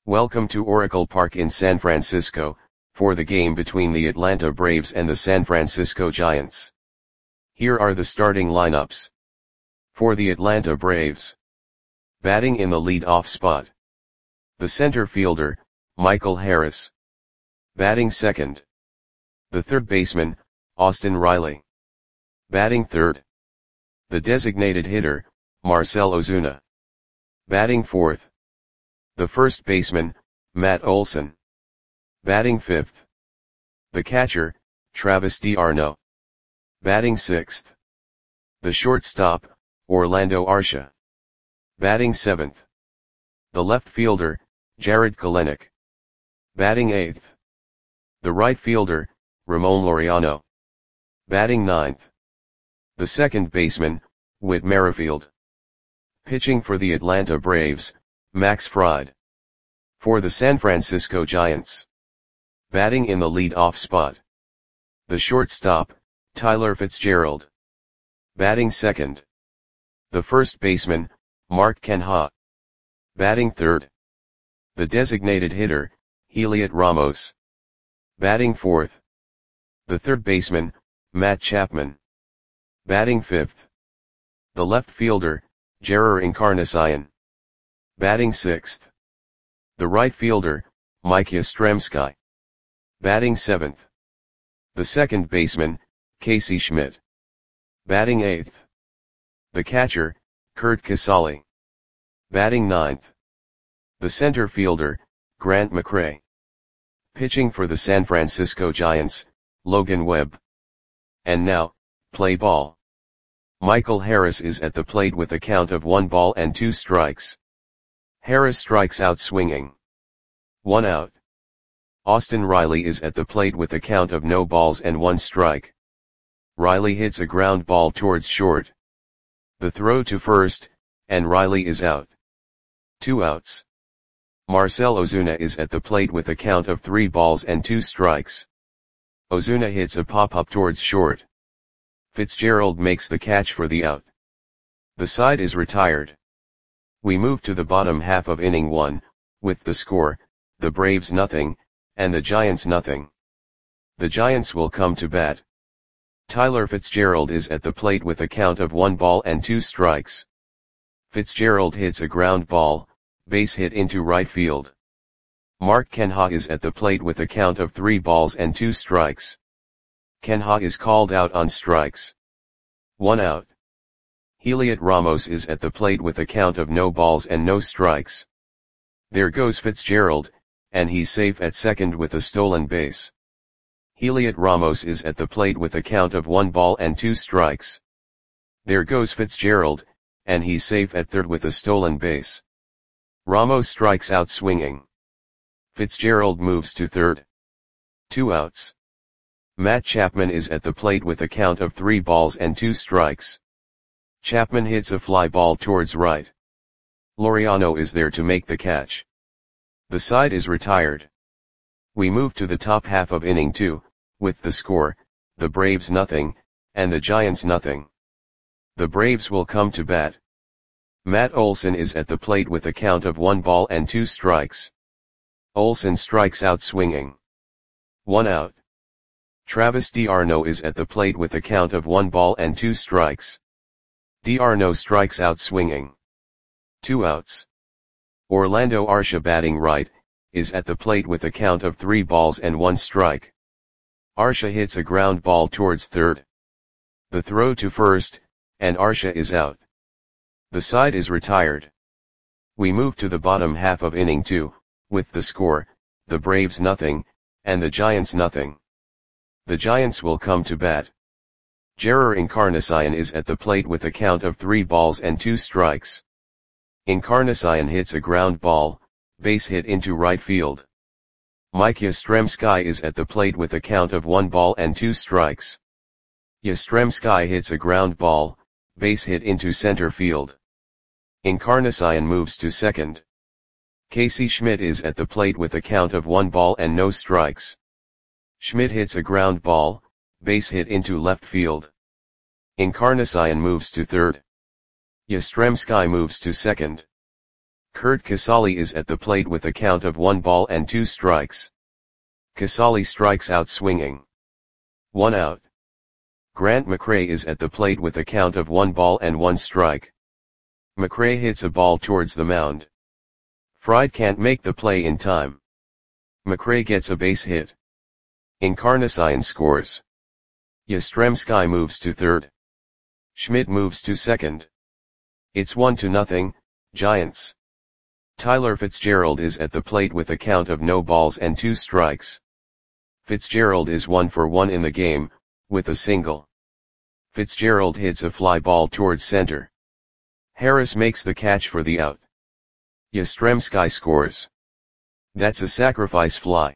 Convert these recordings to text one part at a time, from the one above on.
Welcome to Oracle Park in San Francisco, for the game between the Atlanta Braves and the San Francisco Giants. Here are the starting lineups. For the Atlanta Braves. Batting in the lead-off spot. The center fielder, Michael Harris. Batting second. The third baseman, Austin Riley. Batting third. The designated hitter, Marcell Ozuna. Batting fourth. The first baseman, Matt Olson. Batting fifth. The catcher, Travis d'Arnaud. Batting sixth. The shortstop, Orlando Arcia. Batting seventh. The left fielder, Jarred Kelenic. Batting eighth. The right fielder, Ramon Laureano. Batting ninth. The second baseman, Whit Merrifield. Pitching for the Atlanta Braves, Max Fried. For the San Francisco Giants. Batting in the lead-off spot. The shortstop, Tyler Fitzgerald. Batting second. The first baseman, Mark Canha. Batting third. The designated hitter, Heliot Ramos. Batting fourth. The third baseman, Matt Chapman. Batting fifth. The left fielder, Jerar Encarnacion. Batting sixth. The right fielder, Mike Yastrzemski. Batting seventh. The second baseman, Casey Schmidt. Batting eighth. The catcher, Curt Casali. Batting ninth. The center fielder, Grant McCray. Pitching for the San Francisco Giants, Logan Webb. And now, play ball. Michael Harris is at the plate with a count of 1 ball and 2 strikes. Harris strikes out swinging. 1 out. Austin Riley is at the plate with a count of no balls and 1 strike. Riley hits a ground ball towards short. The throw to first, and Riley is out. 2 outs. Marcell Ozuna is at the plate with a count of 3 balls and 2 strikes. Ozuna hits a pop-up towards short. Fitzgerald makes the catch for the out. The side is retired. We move to the bottom half of inning 1, with the score, the Braves nothing, and the Giants nothing. The Giants will come to bat. Tyler Fitzgerald is at the plate with a count of 1 ball and 2 strikes. Fitzgerald hits a ground ball, base hit into right field. Mark Canha is at the plate with a count of 3 balls and 2 strikes. Canha is called out on strikes. 1 out. Heliot Ramos is at the plate with a count of no balls and no strikes. There goes Fitzgerald, and he's safe at second with a stolen base. Heliot Ramos is at the plate with a count of 1 ball and 2 strikes. There goes Fitzgerald, and he's safe at third with a stolen base. Ramos strikes out swinging. Fitzgerald moves to third. 2 outs. Matt Chapman is at the plate with a count of 3 balls and 2 strikes. Chapman hits a fly ball towards right. Laureano is there to make the catch. The side is retired. We move to the top half of inning 2, with the score, the Braves nothing, and the Giants nothing. The Braves will come to bat. Matt Olson is at the plate with a count of 1 ball and 2 strikes. Olson strikes out swinging. 1 out. Travis d'Arnaud is at the plate with a count of 1 ball and 2 strikes. d'Arnaud strikes out swinging. 2 outs. Orlando Arcia batting right, is at the plate with a count of 3 balls and 1 strike. Arcia hits a ground ball towards third. The throw to first, and Arcia is out. The side is retired. We move to the bottom half of inning 2, with the score, the Braves nothing, and the Giants nothing. The Giants will come to bat. Jerar Encarnacion is at the plate with a count of 3 balls and 2 strikes. Encarnacion hits a ground ball, base hit into right field. Mike Yastrzemski is at the plate with a count of 1 ball and 2 strikes. Yastrzemski hits a ground ball, base hit into center field. Encarnacion moves to second. Casey Schmidt is at the plate with a count of 1 ball and no strikes. Schmidt hits a ground ball, base hit into left field. Encarnacion moves to third. Yastrzemski moves to second. Kurt Casale is at the plate with a count of 1 ball and 2 strikes. Casale strikes out swinging. 1 out. Grant McRae is at the plate with a count of 1 ball and 1 strike. McRae hits a ball towards the mound. Fried can't make the play in time. McRae gets a base hit. Encarnacion scores. Yastrzemski moves to third. Schmidt moves to second. It's 1-0, Giants. Tyler Fitzgerald is at the plate with a count of no balls and 2 strikes. Fitzgerald is 1 for 1 in the game, with a single. Fitzgerald hits a fly ball towards center. Harris makes the catch for the out. Yastrzemski scores. That's a sacrifice fly.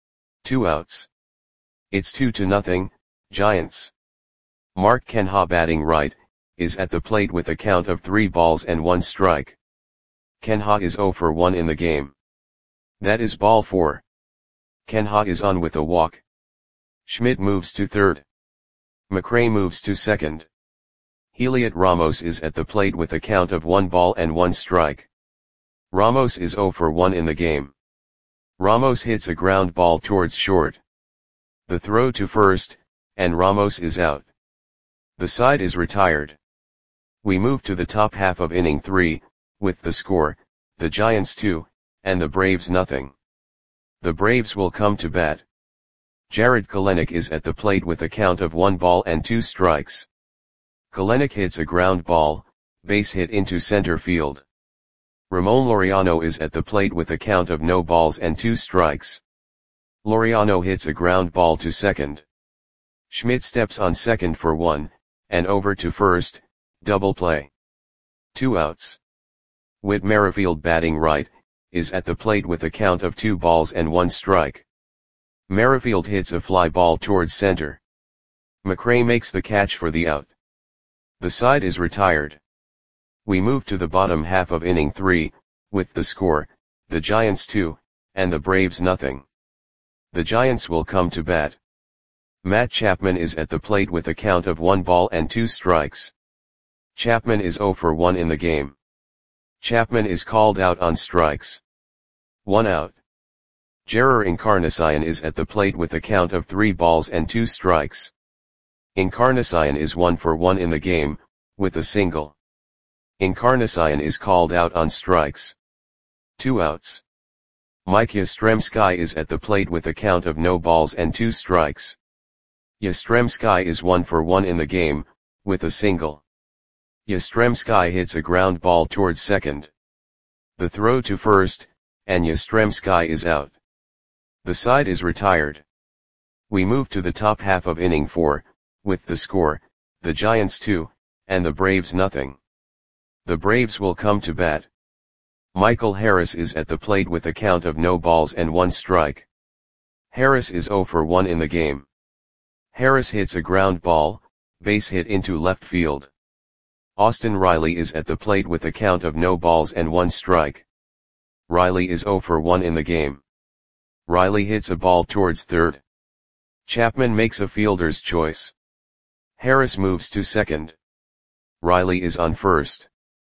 2 outs. It's 2-0, Giants. Mark Canha, batting right, is at the plate with a count of 3 balls and 1 strike. Canha is 0 for 1 in the game. That is ball 4. Canha is on with a walk. Schmidt moves to third. McRae moves to second. Heliot Ramos is at the plate with a count of 1 ball and 1 strike. Ramos is 0 for 1 in the game. Ramos hits a ground ball towards short. The throw to first, and Ramos is out. The side is retired. We move to the top half of inning 3, with the score, the Giants 2, and the Braves nothing. The Braves will come to bat. Jared Kelenic is at the plate with a count of 1 ball and 2 strikes. Kelenic hits a ground ball, base hit into center field. Ramon Laureano is at the plate with a count of no balls and 2 strikes. Laureano hits a ground ball to second. Schmidt steps on second for 1, and over to first, double play. 2 outs. Whit Merrifield, batting right, is at the plate with a count of 2 balls and 1 strike. Merrifield hits a fly ball towards center. McRae makes the catch for the out. The side is retired. We move to the bottom half of inning 3, with the score, the Giants 2, and the Braves nothing. The Giants will come to bat. Matt Chapman is at the plate with a count of 1 ball and 2 strikes. Chapman is 0 for 1 in the game. Chapman is called out on strikes. 1 out. Jerar Encarnacion is at the plate with a count of 3 balls and 2 strikes. Encarnacion is 1 for 1 in the game, with a single. Encarnacion is called out on strikes. 2 outs. Mike Yastrzemski is at the plate with a count of no balls and 2 strikes. Yastrzemski is 1 for 1 in the game, with a single. Yastrzemski hits a ground ball towards second. The throw to first, and Yastrzemski is out. The side is retired. We move to the top half of inning 4, with the score, the Giants 2, and the Braves nothing. The Braves will come to bat. Michael Harris is at the plate with a count of no balls and 1 strike. Harris is 0 for 1 in the game. Harris hits a ground ball, base hit into left field. Austin Riley is at the plate with a count of no balls and 1 strike. Riley is 0 for 1 in the game. Riley hits a ball towards third. Chapman makes a fielder's choice. Harris moves to second. Riley is on first.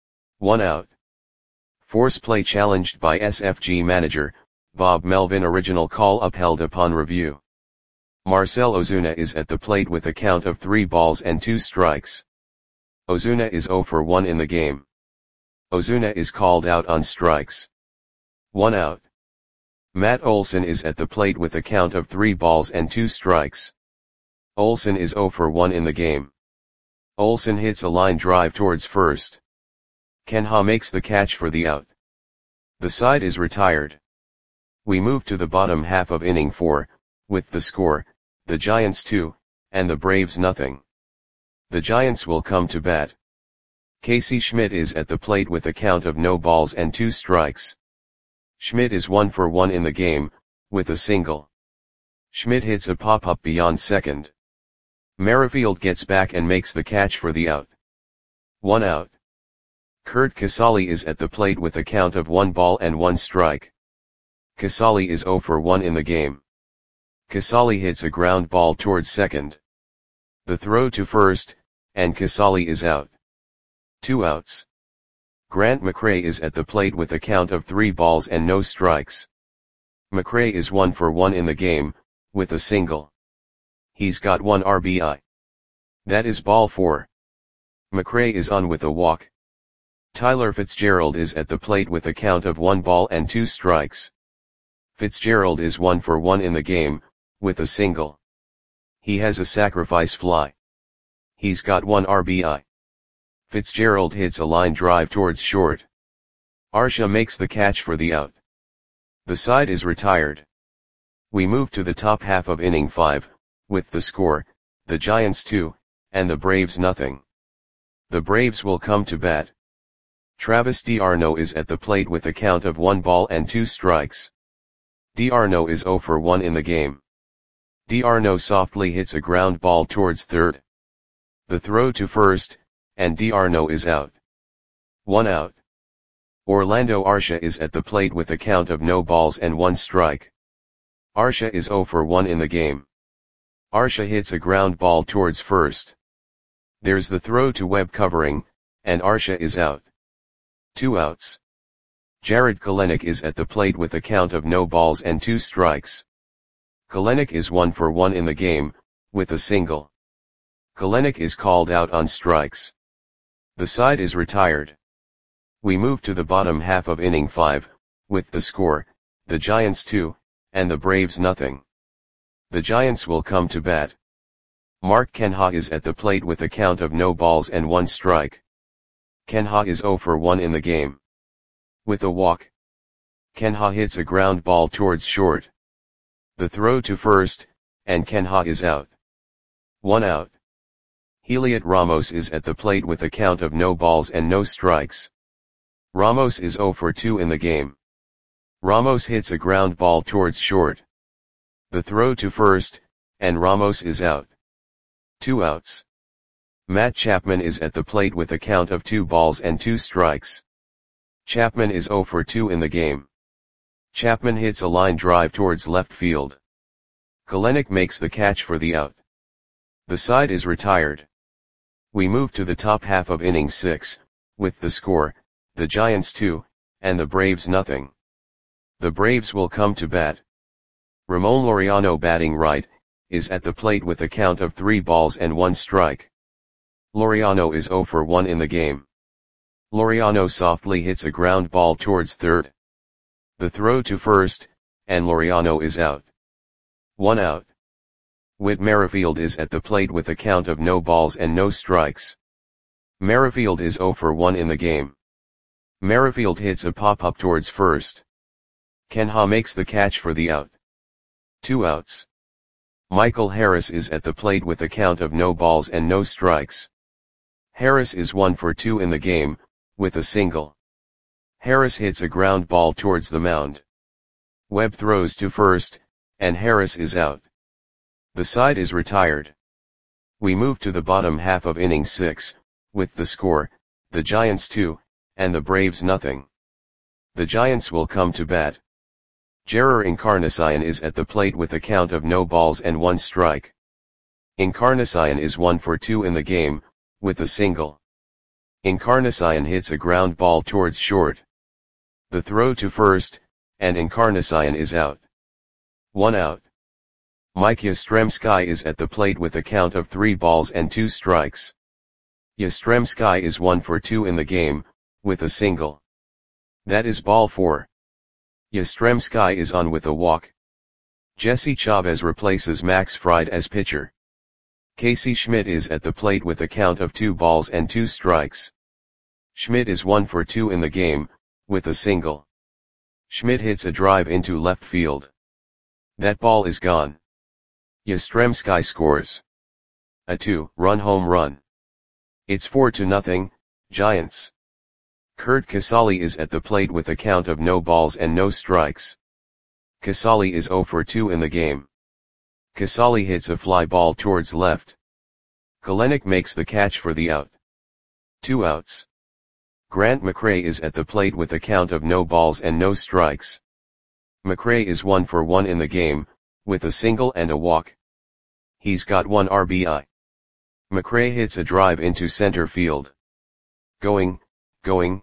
1 out. Force play challenged by SFG manager, Bob Melvin. Original call upheld upon review. Marcell Ozuna is at the plate with a count of 3 balls and 2 strikes. Ozuna is 0 for 1 in the game. Ozuna is called out on strikes. 1 out. Matt Olson is at the plate with a count of 3 balls and 2 strikes. Olson is 0 for 1 in the game. Olson hits a line drive towards first. Canha makes the catch for the out. The side is retired. We move to the bottom half of inning 4, with the score, the Giants 2, and the Braves nothing. The Giants will come to bat. Casey Schmidt is at the plate with a count of no balls and 2 strikes. Schmidt is 1 for 1 in the game, with a single. Schmidt hits a pop-up beyond second. Merrifield gets back and makes the catch for the out. 1 out. Kurt Casale is at the plate with a count of 1 ball and 1 strike. Casale is 0 for 1 in the game. Casale hits a ground ball towards second. The throw to first, and Casale is out. 2 outs. Grant McRae is at the plate with a count of 3 balls and no strikes. McRae is 1 for 1 in the game, with a single. He's got 1 RBI. That is ball 4. McRae is on with a walk. Tyler Fitzgerald is at the plate with a count of 1 ball and 2 strikes. Fitzgerald is 1 for 1 in the game, with a single. He has a sacrifice fly. He's got 1 RBI. Fitzgerald hits a line drive towards short. Arsha makes the catch for the out. The side is retired. We move to the top half of inning 5, with the score, the Giants 2, and the Braves nothing. The Braves will come to bat. Travis d'Arnaud is at the plate with a count of 1 ball and 2 strikes. d'Arnaud is 0 for 1 in the game. d'Arnaud softly hits a ground ball towards third. The throw to first, and d'Arnaud is out. 1 out. Orlando Arcia is at the plate with a count of no balls and 1 strike. Arcia is 0 for 1 in the game. Arcia hits a ground ball towards first. There's the throw to Webb covering, and Arcia is out. 2 outs. Jarred Kelenic is at the plate with a count of no balls and 2 strikes. Kelenic is 1 for 1 in the game, with a single. Kelenic is called out on strikes. The side is retired. We move to the bottom half of inning 5, with the score, the Giants 2, and the Braves nothing. The Giants will come to bat. Mark Canha is at the plate with a count of no balls and 1 strike. Canha is 0 for 1 in the game. With a walk. Canha hits a ground ball towards short. The throw to first, and Canha is out. 1 out. Heliot Ramos is at the plate with a count of no balls and no strikes. Ramos is 0 for 2 in the game. Ramos hits a ground ball towards short. The throw to first, and Ramos is out. 2 outs. Matt Chapman is at the plate with a count of 2 balls and 2 strikes. Chapman is 0 for 2 in the game. Chapman hits a line drive towards left field. Kelenic makes the catch for the out. The side is retired. We move to the top half of inning 6, with the score, the Giants 2, and the Braves nothing. The Braves will come to bat. Ramon Laureano batting right, is at the plate with a count of 3 balls and 1 strike. Laureano is 0 for 1 in the game. Laureano softly hits a ground ball towards third. The throw to first, and Laureano is out. 1 out. Whit Merrifield is at the plate with a count of no balls and no strikes. Merrifield is 0 for 1 in the game. Merrifield hits a pop-up towards first. Canha makes the catch for the out. 2 outs. Michael Harris is at the plate with a count of no balls and no strikes. Harris is 1 for 2 in the game, with a single. Harris hits a ground ball towards the mound. Webb throws to first, and Harris is out. The side is retired. We move to the bottom half of inning 6, with the score, the Giants 2, and the Braves nothing. The Giants will come to bat. Jerar Encarnacion is at the plate with a count of no balls and 1 strike. Encarnacion is 1 for 2 in the game, with a single. Encarnacion hits a ground ball towards short. The throw to first, and Encarnacion is out. 1 out. Mike Yastrzemski is at the plate with a count of 3 balls and 2 strikes. Yastrzemski is 1 for 2 in the game, with a single. That is ball 4. Yastrzemski is on with a walk. Jesse Chavez replaces Max Fried as pitcher. Casey Schmidt is at the plate with a count of 2 balls and 2 strikes. Schmidt is 1 for 2 in the game, with a single. Schmidt hits a drive into left field. That ball is gone. Yastrzemski scores a 2-run home run. It's 4-0, Giants. Curt Casali is at the plate with a count of no balls and no strikes. Casali is 0 for 2 in the game. Casali hits a fly ball towards left. Kelenic makes the catch for the out. 2 outs. Grant McRae is at the plate with a count of no balls and no strikes. McRae is 1 for 1 in the game, with a single and a walk. He's got 1 RBI. McRae hits a drive into center field. Going,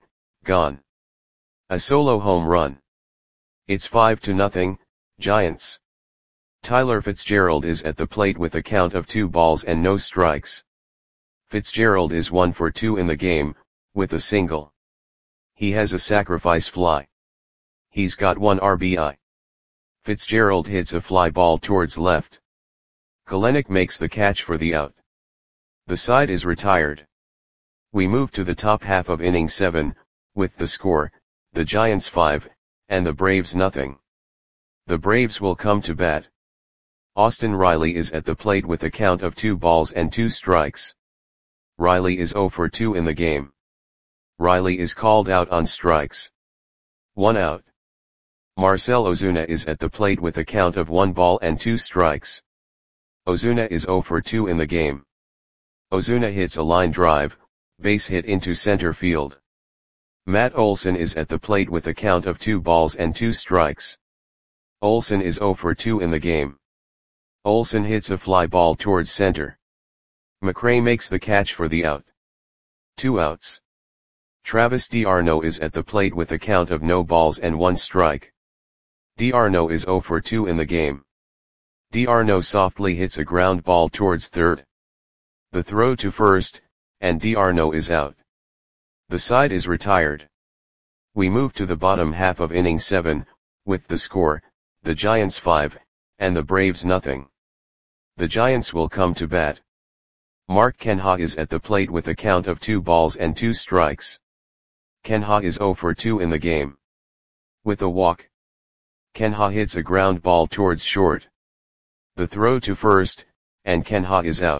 gone. A solo home run. It's 5-0, Giants. Tyler Fitzgerald is at the plate with a count of 2 balls and no strikes. Fitzgerald is 1 for 2 in the game, with a single. He has a sacrifice fly. He's got 1 RBI. Fitzgerald hits a fly ball towards left. Kelenic makes the catch for the out. The side is retired. We move to the top half of inning 7, with the score, the Giants 5, and the Braves nothing. The Braves will come to bat. Austin Riley is at the plate with a count of 2 balls and 2 strikes. Riley is 0 for 2 in the game. Riley is called out on strikes. 1 out. Marcell Ozuna is at the plate with a count of 1 ball and 2 strikes. Ozuna is 0 for 2 in the game. Ozuna hits a line drive, base hit into center field. Matt Olson is at the plate with a count of 2 balls and 2 strikes. Olson is 0 for 2 in the game. Olson hits a fly ball towards center. McRae makes the catch for the out. 2 outs. Travis d'Arnaud is at the plate with a count of no balls and 1 strike. d'Arnaud is 0 for 2 in the game. d'Arnaud softly hits a ground ball towards third. The throw to first, and d'Arnaud is out. The side is retired. We move to the bottom half of inning 7, with the score, the Giants 5, and the Braves nothing. The Giants will come to bat. Mark Canha is at the plate with a count of 2 balls and 2 strikes. Canha is 0 for 2 in the game. With a walk. Canha hits a ground ball towards short. The throw to first, and Canha is out.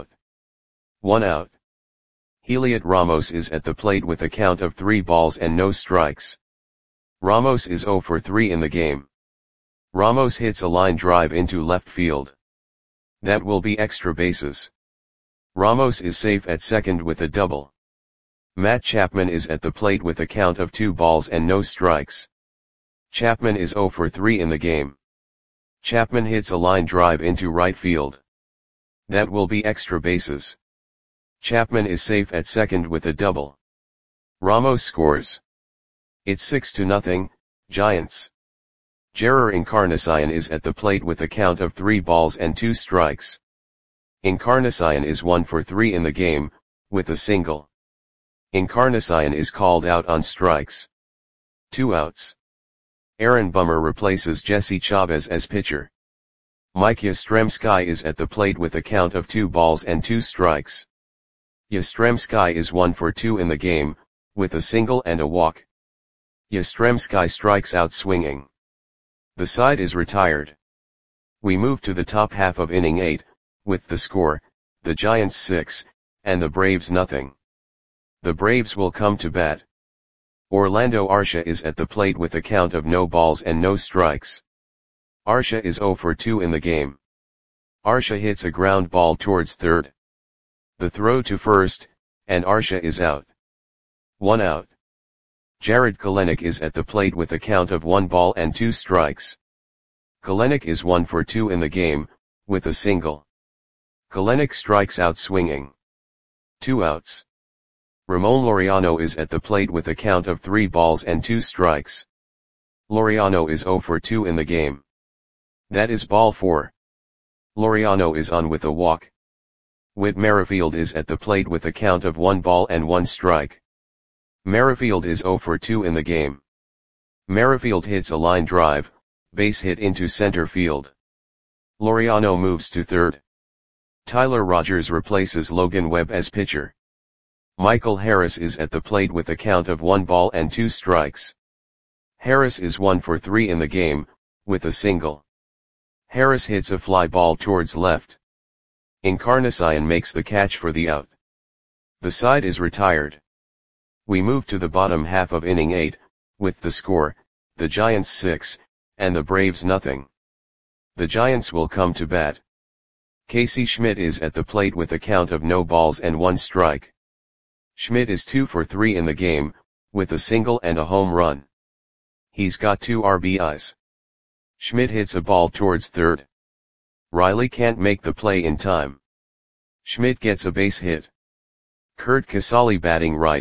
1 out. Heliot Ramos is at the plate with a count of 3 balls and no strikes. Ramos is 0 for 3 in the game. Ramos hits a line drive into left field. That will be extra bases. Ramos is safe at second with a double. Matt Chapman is at the plate with a count of 2 balls and no strikes. Chapman is 0 for 3 in the game. Chapman hits a line drive into right field. That will be extra bases. Chapman is safe at second with a double. Ramos scores. It's 6-0, Giants. Jerar Encarnacion is at the plate with a count of 3 balls and 2 strikes. Encarnacion is 1 for 3 in the game, with a single. Encarnacion is called out on strikes. 2 outs. Aaron Bummer replaces Jesse Chavez as pitcher. Mike Yastrzemski is at the plate with a count of 2 balls and 2 strikes. Yastrzemski is 1 for 2 in the game, with a single and a walk. Yastrzemski strikes out swinging. The side is retired. We move to the top half of inning 8, with the score, the Giants 6, and the Braves nothing. The Braves will come to bat. Orlando Arcia is at the plate with a count of no balls and no strikes. Arcia is 0 for 2 in the game. Arcia hits a ground ball towards third. The throw to first, and Arcia is out. 1 out. Jarred Kelenic is at the plate with a count of 1 ball and 2 strikes. Kelenic is 1 for 2 in the game, with a single. Kelenic strikes out swinging. 2 outs. Ramon Laureano is at the plate with a count of 3 balls and 2 strikes. Laureano is 0 for 2 in the game. That is ball 4. Laureano is on with a walk. Whit Merrifield is at the plate with a count of 1 ball and 1 strike. Merrifield is 0 for 2 in the game. Merrifield hits a line drive, base hit into center field. Laureano moves to third. Tyler Rogers replaces Logan Webb as pitcher. Michael Harris is at the plate with a count of 1 ball and 2 strikes. Harris is 1 for 3 in the game, with a single. Harris hits a fly ball towards left. Encarnacion makes the catch for the out. The side is retired. We move to the bottom half of inning 8, with the score, the Giants 6, and the Braves nothing. The Giants will come to bat. Casey Schmidt is at the plate with a count of no balls and 1 strike. Schmidt is 2 for 3 in the game, with a single and a home run. He's got 2 RBIs. Schmidt hits a ball towards third. Riley can't make the play in time. Schmidt gets a base hit. Curt Casali batting right,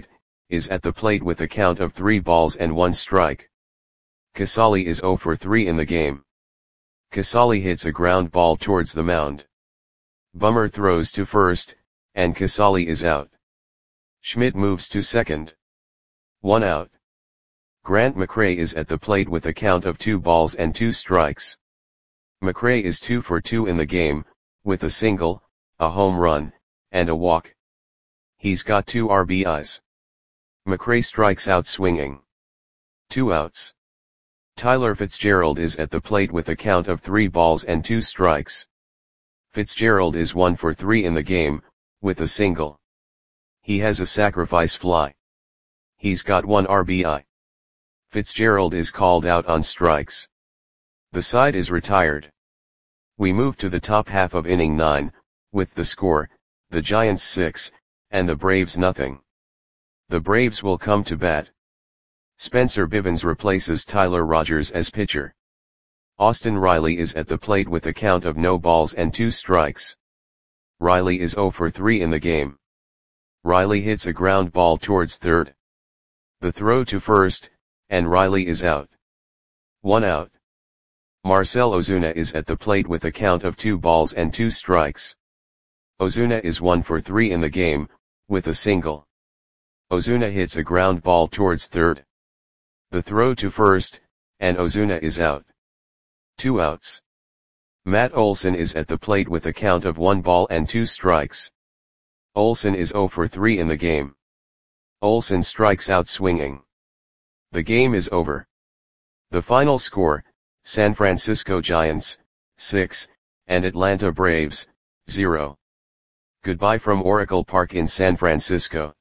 is at the plate with a count of 3 balls and 1 strike. Casali is 0 for 3 in the game. Casali hits a ground ball towards the mound. Bummer throws to first, and Casali is out. Schmidt moves to second. 1 out. Grant McRae is at the plate with a count of 2 balls and 2 strikes. McRae is 2 for 2 in the game, with a single, a home run, and a walk. He's got 2 RBIs. McRae strikes out swinging. 2 outs. Tyler Fitzgerald is at the plate with a count of 3 balls and 2 strikes. Fitzgerald is 1 for 3 in the game, with a single. He has a sacrifice fly. He's got 1 RBI. Fitzgerald is called out on strikes. The side is retired. We move to the top half of inning 9, with the score, the Giants 6, and the Braves nothing. The Braves will come to bat. Spencer Bivens replaces Tyler Rogers as pitcher. Austin Riley is at the plate with a count of no balls and 2 strikes. Riley is 0 for 3 in the game. Riley hits a ground ball towards third. The throw to first, and Riley is out. 1 out. Marcell Ozuna is at the plate with a count of 2 balls and 2 strikes. Ozuna is 1 for 3 in the game, with a single. Ozuna hits a ground ball towards third. The throw to first, and Ozuna is out. 2 outs. Matt Olson is at the plate with a count of 1 ball and 2 strikes. Olson is 0 for 3 in the game. Olson strikes out swinging. The game is over. The final score, San Francisco Giants, 6, and Atlanta Braves, 0. Goodbye from Oracle Park in San Francisco.